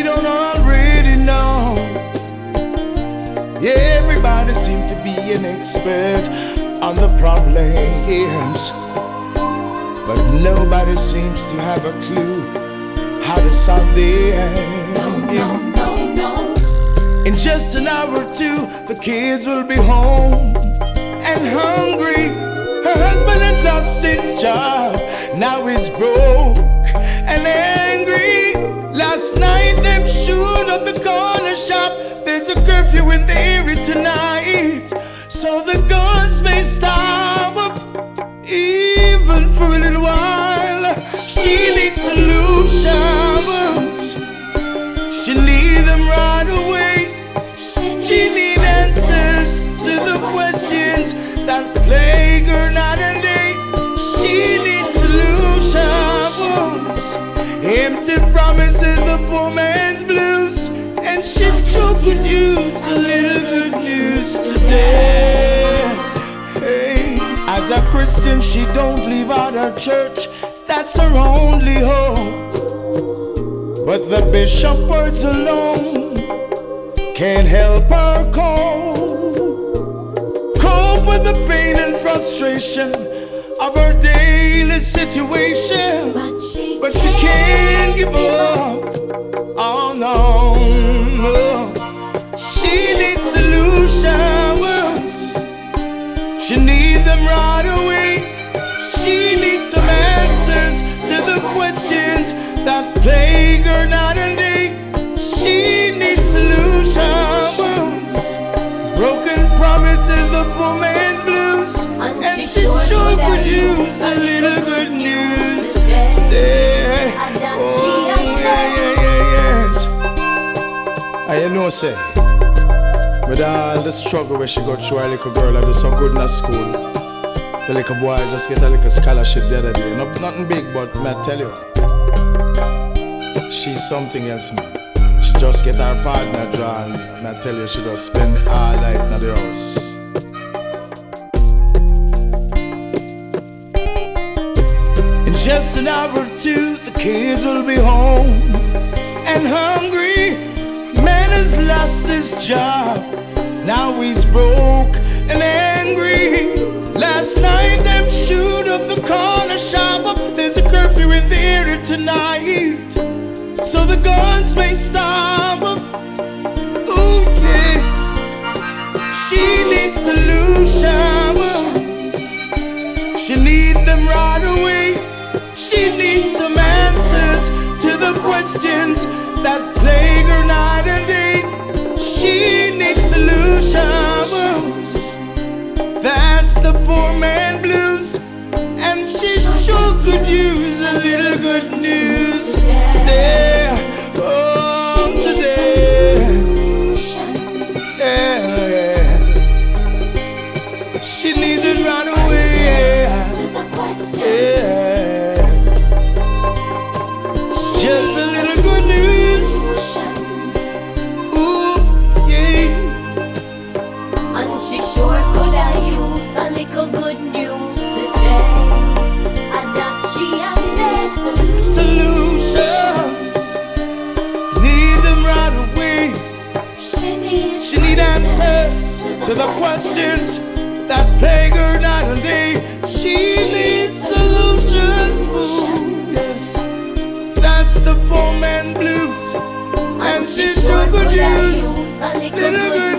don't already know. Everybody seems to be an expert on the problems, but nobody seems to have a clue how to solve them. No. In just an hour or two, the kids will be home and hungry. Her husband has lost his job, now he's broke and angry. Last night them shoot up the corner shop. There's a curfew in the area tonight, so the guns may stop even for a little while. She needs solutions, she needs them right away. She needs answers to the questions that plague her night and day. She needs solutions, empty promises, the poor man's blues, and she sure could use a little good news today. Hey. As a Christian, she don't leave out her church, that's her only hope. But the bishop words alone can't help her cope with the pain and frustration of her daily situation. But she can't give up. Oh no. She needs solutions, she needs them right away. She needs some answers to the questions that plague her night and day. She needs solutions, broken promises, the poor man's blues, and she sure could use a little good news today. Oh yes. I know say, with all the struggle where she got through, a little girl I do so good in her school. The little boy just get a little scholarship the other day. Nothing big, but I tell you, she's something else, man. She just get her partner drawn, and I tell you, she just spend all night in the house. In just an hour or two, the kids will be home and hungry. Man has lost his job, now he's broke and angry. Last night them shoot up the corner shop. There's a curfew in the area tonight, so the guns may stop. Ooh yeah. She needs solutions, she needs them right away. She needs some answers to the questions that plague her night and day. She needs solutions, that's the poor man blues, and she sure could use a little good news today. Oh, today. Yeah. She needs it right away. Yeah. Just a little good news. Ooh, yeah. And she sure could I use a little good news today. And that she has said Solutions, need them right away. She need answers to the questions that plague her night and day. She needs solutions, ooh, yes. That's the poor man blues, and she sure could use little good